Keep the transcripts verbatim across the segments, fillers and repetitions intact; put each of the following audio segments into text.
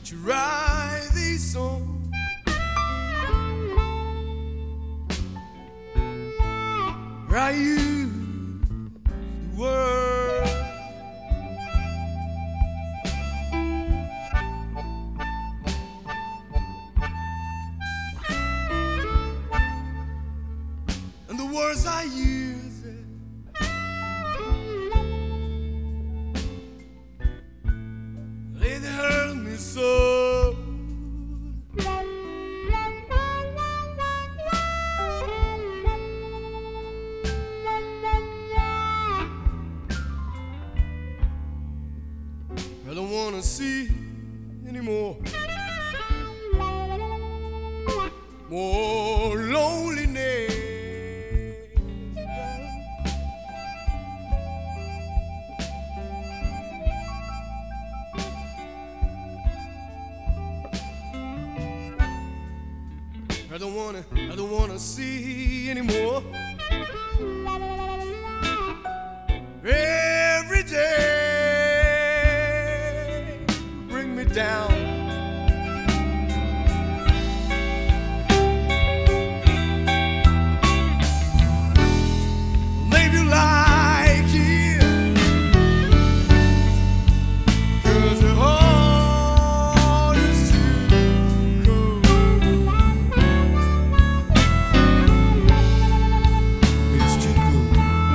to write these songs. I use the word, and the words I use, they hurt me so. I don't wanna see anymore more loneliness. I don't wanna, I don't wanna see anymore. Every day bring me down. Maybe you like it, 'cause the heart is too cold. It's too cold.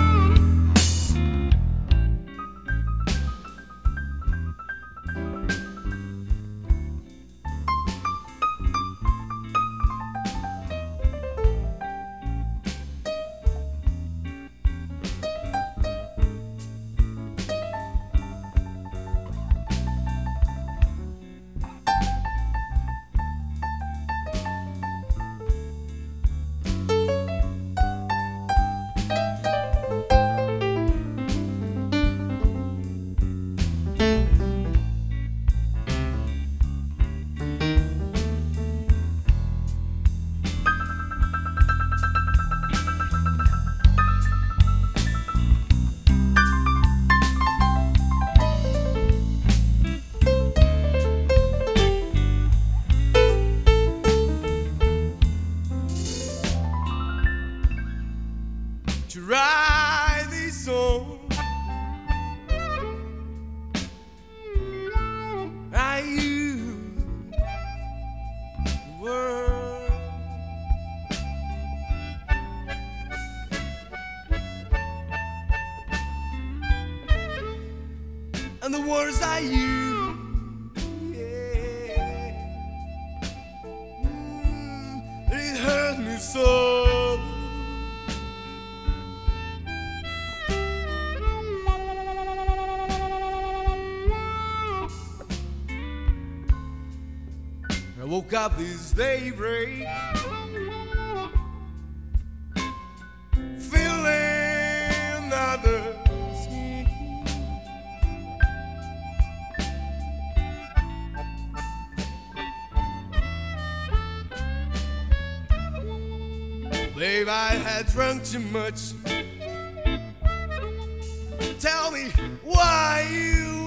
To write these songs, I use the word, and the words I use, yeah, mm, it hurt me so. I woke up this daybreak feeling other skin. Babe, I had drunk too much. Tell me why you